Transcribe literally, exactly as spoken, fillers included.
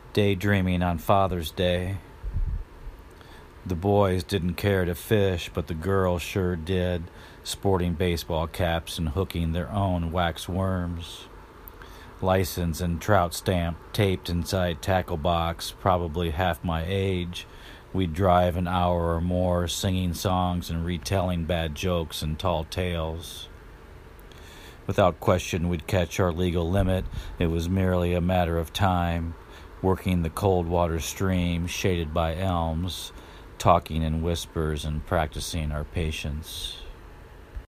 daydreaming on Father's Day. The boys didn't care to fish, but the girls sure did, sporting baseball caps and hooking their own wax worms. License and trout stamp taped inside tackle box, probably half my age. We'd drive an hour or more singing songs and retelling bad jokes and tall tales. Without question, we'd catch our legal limit. It was merely a matter of time, working the cold water stream shaded by elms, talking in whispers and practicing our patience.